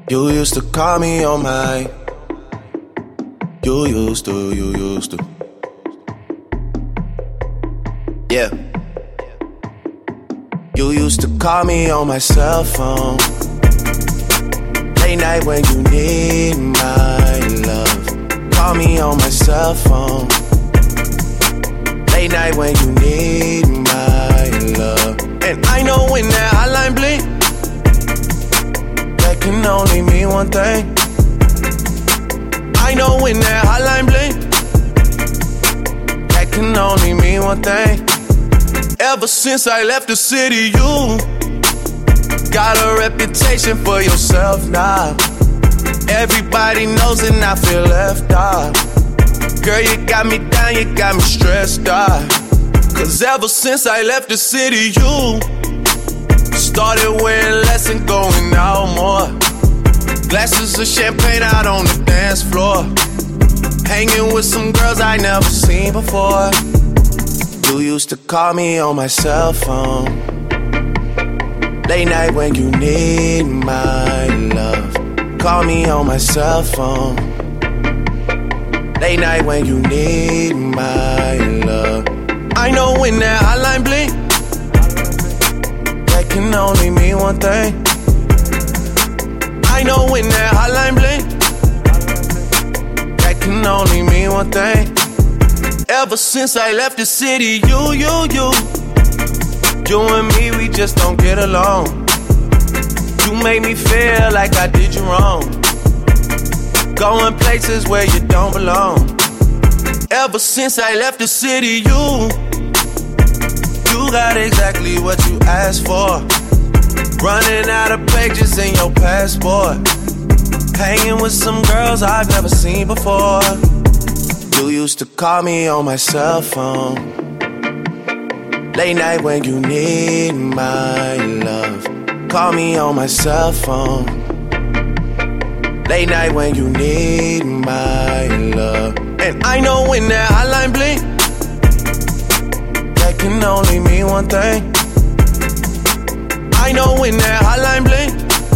You used to call me on my. You used to. Yeah. You used to call me on my cell phone. Late night when you need my love. Call me on my cell phone. Late night when you need my love. And I know when that hotline blink, that can only mean one thing. I know when that hotline blink, that can only mean one thing. Ever since I left the city, you got a reputation for yourself now. Everybody knows and I feel left out. Girl, you got me down, you got me stressed out. Cause ever since I left the city, you started wearing less and going out more. Glasses of champagne out on the dance floor. Hanging with some girls I never seen before. You used to call me on my cell phone. Late night when you need my love. Call me on my cell phone. Late night when you need my love. I know when that hotline blink, that can only mean one thing. I know when that hotline blink, that can only mean one thing. Ever since I left the city, you and me, we just don't get along. You made me feel like I did you wrong. Going places where you don't belong. Ever since I left the city, you got exactly what you asked for. Running out of pages in your passport. Hanging with some girls I've never seen before. You used to call me on my cell phone. Late night when you need my love. Call me on my cell phone. Late night when you need my love. And I know when that hotline blink, that can only mean one thing. I know when that hotline blink,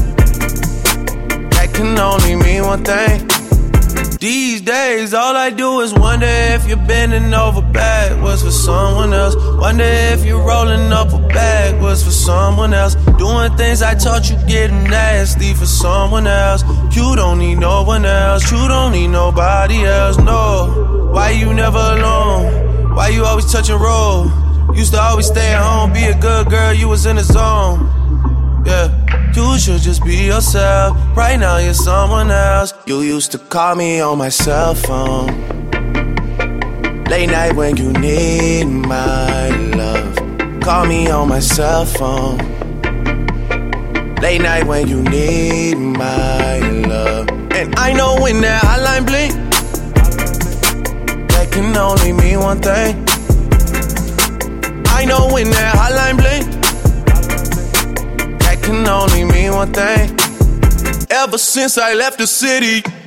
that can only mean one thing. These days, all I do is wonder if you're bending over backwards for someone else. Wonder if you're rolling up a backwards for someone else. Doing things I taught you getting nasty for someone else. You don't need no one else. You don't need nobody else, no. Why you never alone? Why you always touch and roll? Used to always stay at home, be a good girl, you was in the zone. Yeah, you should just be yourself. Right now you're someone else. You used to call me on my cell phone. Late night when you need my love. Call me on my cell phone. Late night when you need my love. And I know when that hotline blink, that can only mean one thing. I know when that hotline blink, that can only mean one thing. Ever since I left the city.